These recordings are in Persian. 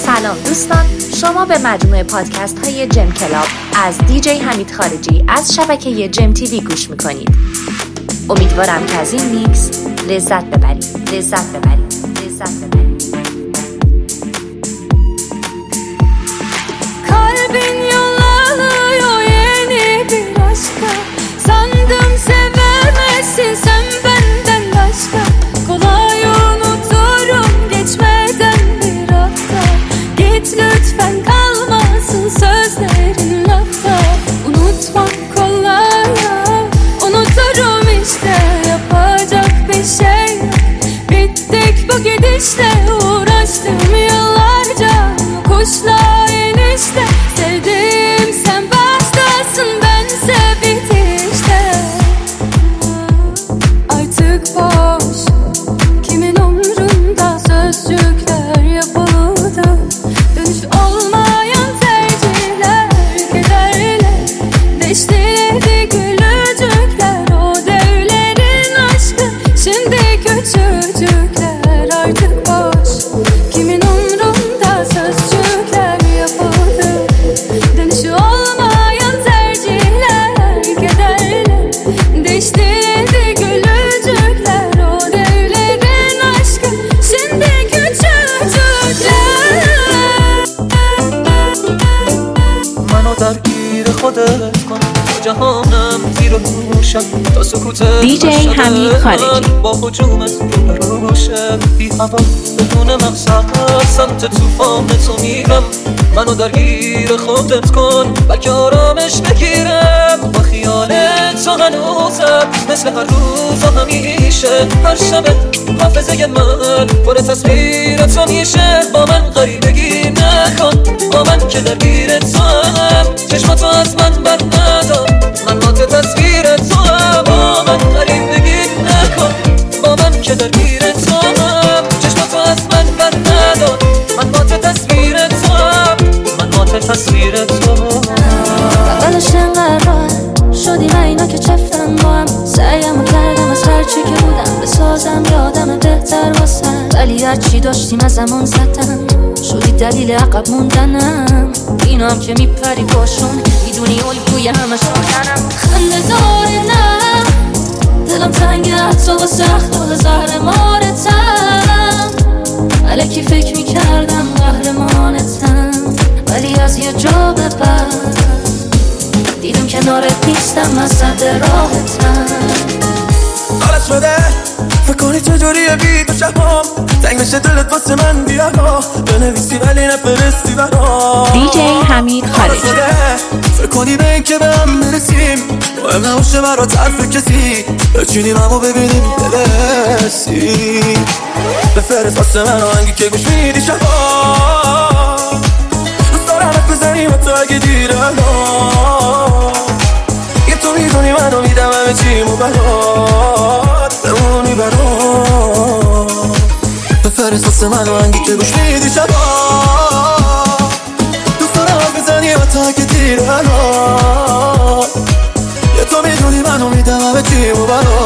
سلام دوستان، شما به مجموعه پادکست های جم کلاب از دیجی حمید خارجی از شبکه جم تیوی گوش میکنید. امیدوارم که از این میکس لذت ببرید. Kalbin yollanıyor yeni bir aşka. Sandım sevemezsin sen benden başka. Kolay unuturum geçmeden bir hafta. Git lütfen kalmasın sözlerin lafta. Unutmak kolay ya, unuturum işte. Yapacak bir şey yok. Bittik bu gidişle, uğraştım yıllarca. Kuşla enişte, sevdim sen başkasın, bense bitişte. Artık boş, kimin umrunda sözcükler yapıldı. Dönüş olmayan tercihler kederle deştiledi gülücükler. O devlerin aşkı şimdi küçücükler. Artık boş, kimin umrunda sözcükler yapıldı. Dönüşü olmayan tercihler kederle deştiledi gülücükler. O devlerin aşkı şimdi küçücükler. منو درگیر خودت کن، جهانم زیر و روشم تا سکوت دیجی حمید خارجی با هجومت روشم بی هوا بدون مقصد سمت توفان تو میرم. منو درگیر خودت کن بلکه آرامش بگیرم. با خیال تو هنوزم مثل هر روز و همیشه. هر شب حافظه من پر تصویر تو میشه. با من غریبگی نکن، با من که درگیر تو هم. چشماتو از من بر ندار، من با تو تصویر تو هم. با من غریبگی نکن، با من که درگیر تو هم. چشماتو از من بر ندار، من با تو تصویر تو هم. من با تو تصویر تو هم. بغلش انقدر شدیم اینا که چفتن با هم. سعیمو کردم از هرچی که بودم بسازم یادم بهتر واسم. ولی هرچی داشتیم از زمان زدم، شدی دلیل عقب موندنم. اینا هم که میپری باشون، میدونی الگوی همش آدنم. خنده داره نه دلم تنگه حتی و سخت و زهر مارتم. الکی فکر میکردم قهرمانتم، ولی از یه جا به بعد دیدم کنارت نیستم، از صد راحتم. حالت شده فکر کنی چجوریه بی تو شبام. تنگ بشه دلت واسه من بیا بنویسی ولی نفرستی برام. دیجی حمید خارجی فکر کنی به این که به هم برسیم، مهم نباشه برات حرف کسی. بچینیم همو ببینیم دلسی. بفرست واسه من آهنگی که گوش میدی شبام. دوست دارم حرف بزنیم حتی اگه دیره الان. یه تو میدونی منو میدم همه چیمو برات، بمونی برات. بفرست واسه من آهنگی که گوش میدی شبام. دوست دارم حرف بزنیم حتی اگه دیره الان. یه تو میدونی منو میدم همه چیمو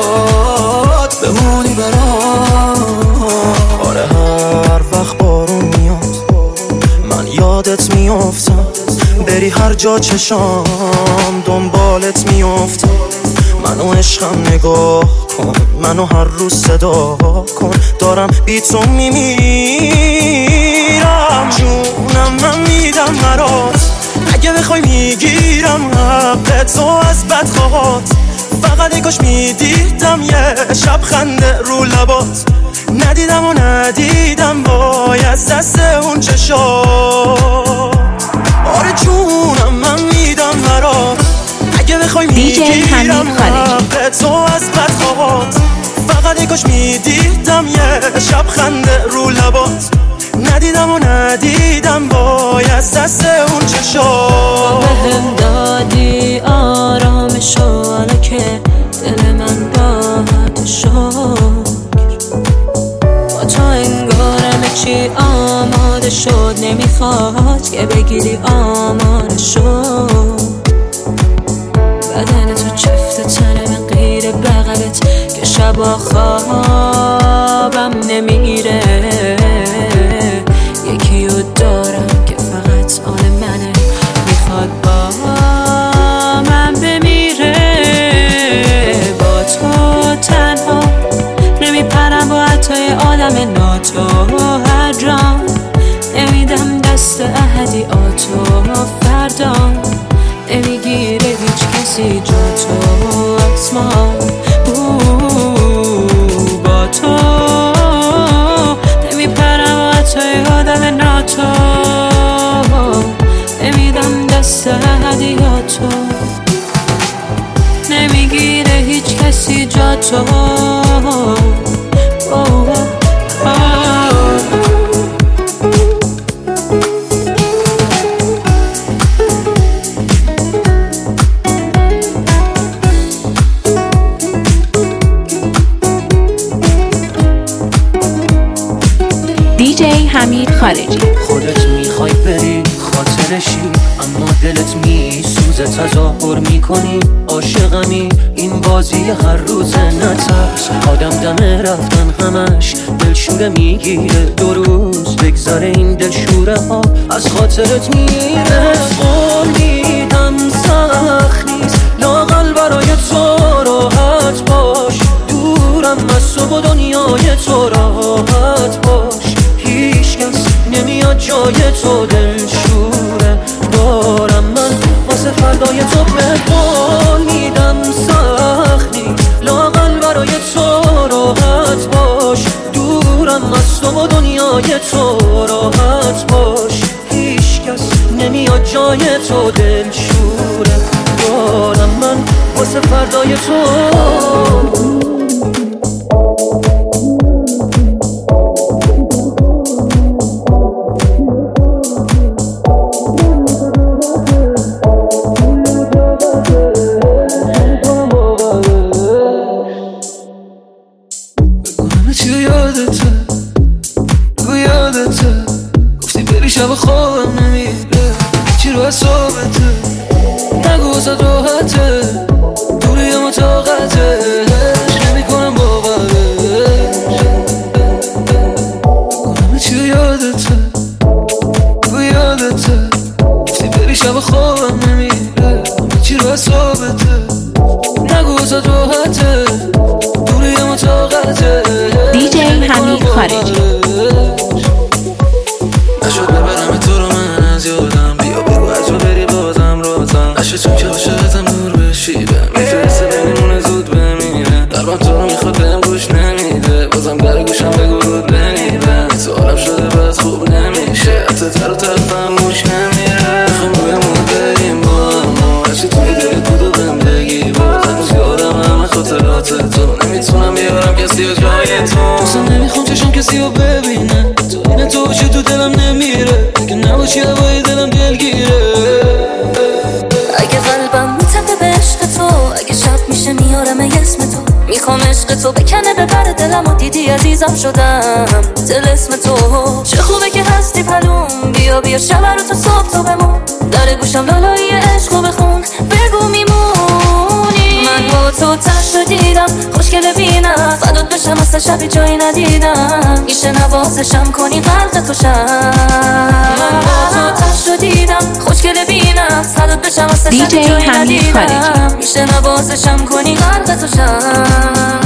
برات، بمونی برات. آره هر وقت بارون میاد من یادت میافتم. بری هر جا چشام دنبالت میافتم. منو عشقم نگاه کن، منو هر روز صدا کن. دارم بی تو میمیرم، جونم من میدم برات. اگه بخوای میگیرم حق تو از بدخواهات. فقط نگاش میدیدم یه شب خنده رو لبات. ندیدم و ندیدم باید دست اون چشات. آره جونم من میدم برات. اگه بخوای میگیرم حق تو از بدخواهات. فقط نگاش میدیدم یه شب خنده رو لبات. ندیدم و ندیدم باید دست اون چشات. بهم دادی آرامشو، حالا که دل من راحت شد. با تو انگار همه چی آماده شد. نمیخواد که بگیری آماده شد. بدن تو چفت تنه من غیر بغلت که شبا خوابم نمیره. یکی رو دارم دست احدیاتو فردا نمیگیره هیچ کسی جاتو آسمان با تو نمیپرم و حتی یادم ناتو نمیدم دست احدیاتو نمیگیره هیچ کسی جاتو دیجی حمید خارجی. خودت میخوای بری خاطرشی اما دلت میسوزه تظاهر میکنی عاشقمی این بازی هر روز نترس آدم دم رفتن همش دلشوره میگیره 2 روز بگذاره این دلشوره ها از خاطرت میره قول میدم سخت نیست لااقل برای تو راحت باش دورم از تو و دنیای تو راحت باش هیچ کس نمیاد جای تو دلشوره دارم من واسه فردای تو به قول میدم سخت نیست لااقل برای تو راحت باش دورم از تو و دنیای تو راحت باش هیچ کس نمیاد جای تو دلشوره دارم من واسه فردای تو شب خوابم نمیره چی رو حسابته نگو واسه راحته دوری اما طاقتش نمی کنم باورش بکنم چی رو یادته تو یادته گفتی بری شب خوابم نمیره چی رو حسابته نگو واسه راحته دوری اما طاقتش دیجی حمید خارجی. نشد ببرم تو رو من از یادم بیا بگو از تو بری بازم رازم عشقتون که عاشقتم نور بشیده میفرسته بینیمونه زود بمیره قلبم تو رو میخواد بهم گوش نمیده بازم در گوشم بگو رود بنیده تو عالم شده بعد خوب نمیشه حتی تر و ترفم موش نمیره میخوام رویمون بریم با اما هرچی توی دلت بود و بهم بگی بازم یادم همه خاطرات تو نمیتونم بیارم کسی و جای تو دوستم نمیخوام چشم کسی رو ببینه تو اینه تو باشی تو دلم نمیره اگه نباشی هوای دلم دلگیره اگه قلبم میتپه به عشق تو اگه شب میشه میارم اسم تو میخوام عشق تو بکنه ببره دلم و دیدی عزیزم شدم دل اسم تو چه خوبه که هستی پلوم بیا بیا شب رو تا صبح تو بمون در گوشم لالایی عشق رو بخون بگو میمونی من با تو تشت رو دیدم خوشگل بینم فدات بشم اصلا شبی جایی ندیدم میشه نوازشم کنی غرق تو شم من با تو تشت رو دیدم خوشگل بینم فدات بشم اصلا شبی جایی ندیدم میشه نوازشم کنی غرق تو شم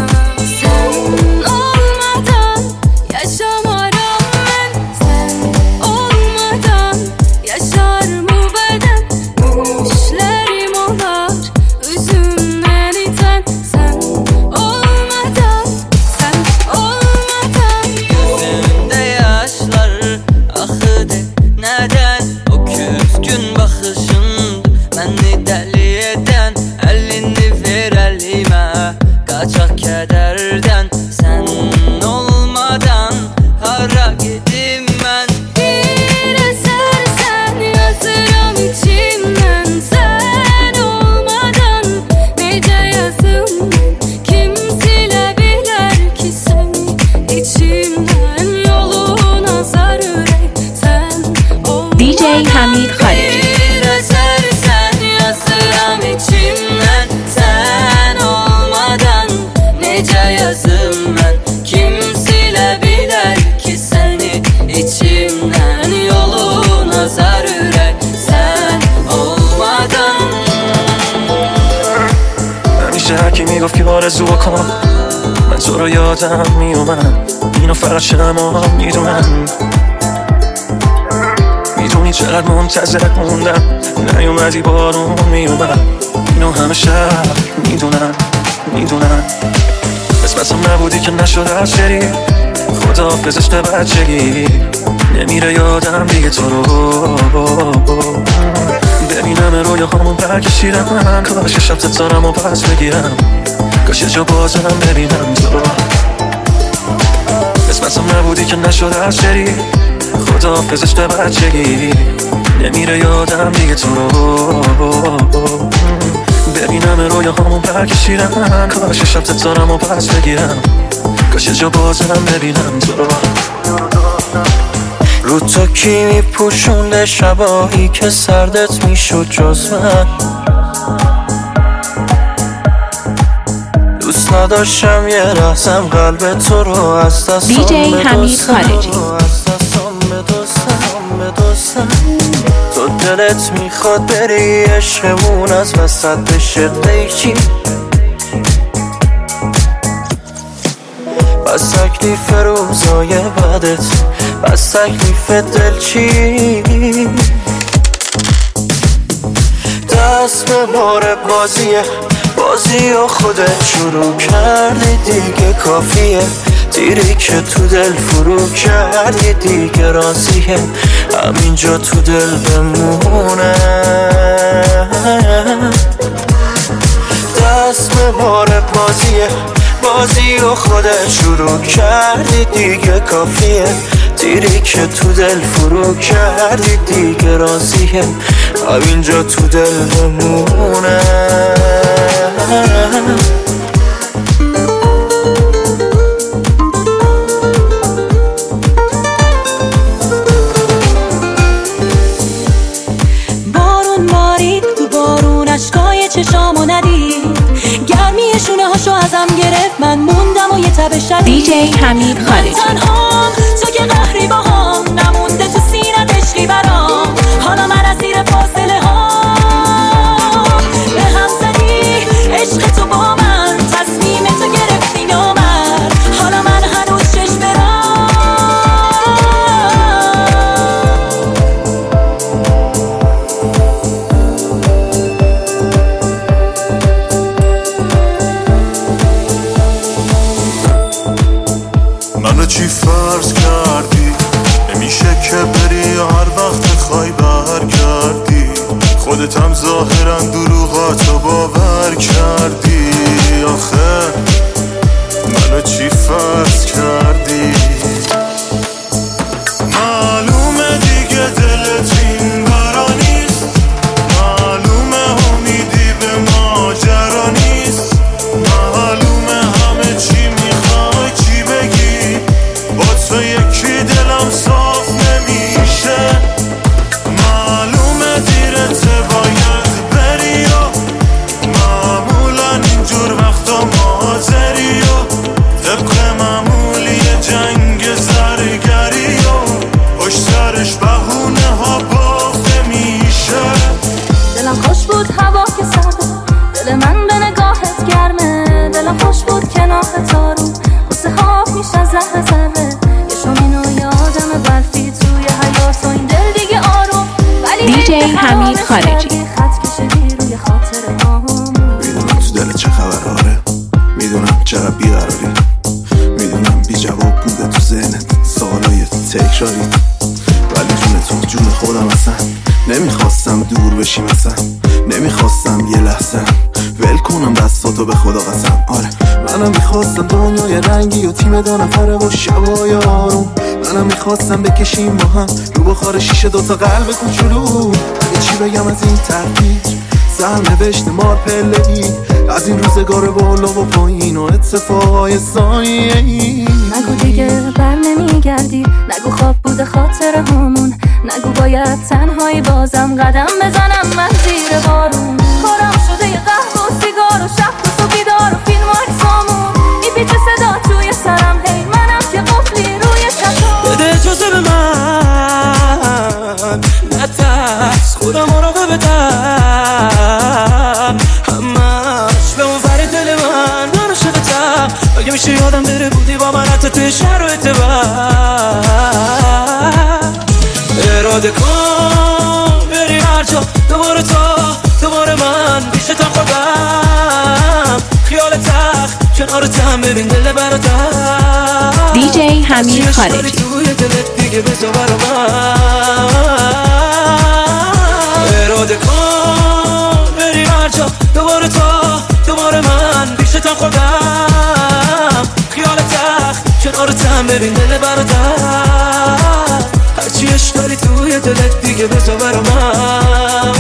Kaçak kederden sen olmadan hara gittim ben Bir esersen yazırım içimden sen olmadan nece yazım kim silebilir ki seni içimden yoluna zar yürek sen olmadan دیجی حمید خارجی. Bir esersen yazırım içimden sen olmadan nece yazım ben kim silebilir ki seni içimden yoluna zar yürek sen olmadan همیشه هرکی میگفت که آرزو بکنم من تو رو یادم میومد اینو فقط شما میدونم چقدر منتظرت موندم، نیومدی بارون میومد، اینو همه شب میدونن قسمتم نبودی که نشد از شری، خدا پزشت بچگی نمیره یادم دیگه تو رو ببینم رویا همون برکشیدم، کاش شب تتارم و پس بگیرم، کاش یه جا بازم ببینم تو قسمتم نبودی که نشد از شری، خدا پزشت بچگی نمیره یادم دیگه تو رو ببینم رویا همون برکشیدم، کاش شب تتارم و پس بگیرم، کاش یه جا بازم ببینم تو رو تو کی میپوشونده شبایی که سردت میشد جز من، دوست نداشتم یه لحظم قلب تو رو از دستم بدوستم، تو دلت میخواد بری عشقمون از وسط بشه قیچی، بس تکلیف روزای بدت، بس تکلیف دل چی، دست به بار بازی و خودت شروع کردی دیگه کافیه، تیری که تو دل فرو کردی دیگه راضیه، همینجا تو دل بمونه، دست به بار بازی و خودت شروع کردی دیگه کافیه، تیری که تو دل فرو کردی دیگه راضیه، همینجا تو دل بمونه. بارون بارید تو بارون اشکای چشامو ندید، گرمی شونه هاشو ازم گرفت، من موندم و یه تب شدید. دیجی حمید خارجی تنها تو که قهری با هم نمونده تو سینت عشقی برام، حالا من از زیر فاصله ها به هم زدی، عشق تو با من تصمیم تو گرفتی نامر، حالا من هنوز چشم برم منو چی فرض کردی، نمیشه که بری هر وقت خواهی برگردی، خودت هم ظاهرا دروغاتو باور کردی، آخه منو چی فرض کردی، معلومه دیگه دلت این برا نیست، معلومه امیدی به ماجرا نیست، معلومه همه چی میخوای چی بگی، با تو یکی دلم صاف نمیشه، معلومه دیرت باید بری و معمولا اینجور وقتا مازری و طبق معمولی جنگ زرگری و پشت سرش بهونه ها باخته میشه. دلم خوش بود هوا که سرده، دل من به نگاهت گرمه، دلم خوش بود کنارت آروم، قصه ها میشن زهر زره، یه شامینو یادم برفی توی حیات و این دل دیگه آروم، ولی دیجی حمید خارجی خط کشیدی روی خاطر هامون. میدونم تو دل چه خبره، میدونم چقدر بیقراری، میدونم بی جواب بوده تو ذهنت سوالای تکراری، ولی جون خودم اصلا نمیخواستم دور بشیم، اصلا نمیخواستم یه لحظه ول کنم دستاتو به خدا قسم، آره منم میخواستم دنیای رنگی و تیم دو نفره و شبای آروم، منم میخواستم بکشیم با هم رو بخار شیشه دوتا قلب کوچولو، اگه چی بگم از این تحقیق سرنوشت مار پله‌ای، از این روزگار بالا و پایین و اتفاقای ثانیه‌ای، نگو دیگه بر نمیگردی، نگو خواب بوده خاطر همون، نگو باید تنهایی بازم قدم بزنم من زیر بارون، کارم شده یه قهوه و سیگار و شب و تو بیدار و فیلم و عکسامون، میپیچه صدا توی سرم، هی منم که قفلی روی شطور، بده اجازه به من نترس، خودم مراقبتم، همش به اون ور دل من عاشقتم، اگه میشه یادم بره بودی با من حتی توی شرایط بد، اراده کن کنارتم ببین دل برادر دیجی حمید خارجی توی دلت دیگه بذار برا من اراده کن بریم هر جا دوباره دوباره من پیشتم خودم خیال تخت کنارتم ببین دل برادر هرچی عشق داری توی دلت دیگه بذار برا من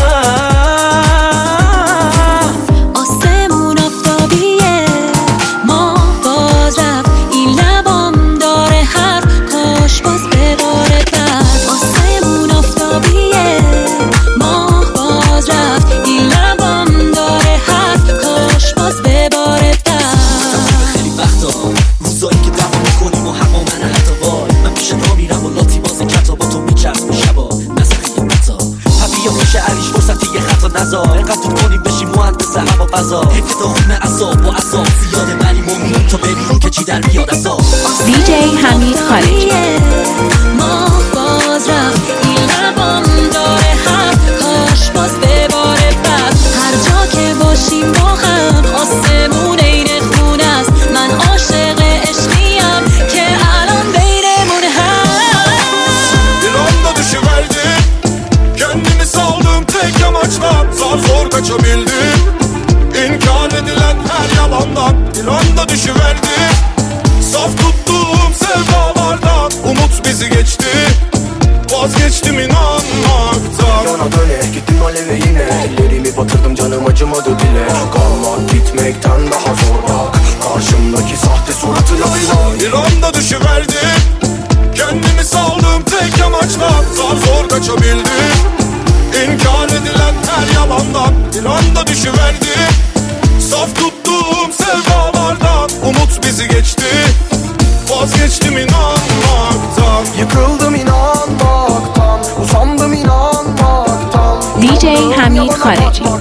آسمون آفتابیه ما باز رفت این لبام داره حرف کاش باز بباره بعد آسمون آفتابیه ما باز رفت این لبام داره حرف کاش باز بباره بعد خیلی وقتا روزایی که دعوا میکنیم و حقا من حتی وای من پیش را میرم و لاتی بازی کتا با تو میچرم شبا نزخی متا حبیه باشه علیش فرصتی یه خطا نزار اینقدر تو کنیم بشیم مهندس هوا فضا ابتدا خون اصاب و عذاب زیاده ولی مومین تا ببینیم که چی در بیاد عذاب دیجی حمید خارجی ما باز رفت این لبام داره حرف کاش باز بباره بعد هر جا که باشیم با هم آسمون این خونه است من عاشق عشقیم که الان بینمون هست Dilanda düşüverdim Kendimi saldım tek amaçla Zar zor kaçabildim İnkar edilen her yalandan Dilanda düşüverdim Saf tuttuğum sevdalardan Umut bizi geçti Vazgeçtim inanmaktan Yana döne gittim aleve yine Ellerimi batırdım canım acımadı bile Kalmak gitmekten daha zor bak Karşımdaki sahte suratı lay lay Bir anda düşüverdim Kendimi saldım tek amaçla Zar zor kaçabildim İnkar edilen her yalandan Bir anda düşüverdim Saf tuttuğum sevdalardan Umut bizi geçti Vazgeçtim inanmaktan Yıkıldım inanmaktan Usandım inanmaktan دیجی حمید خارجی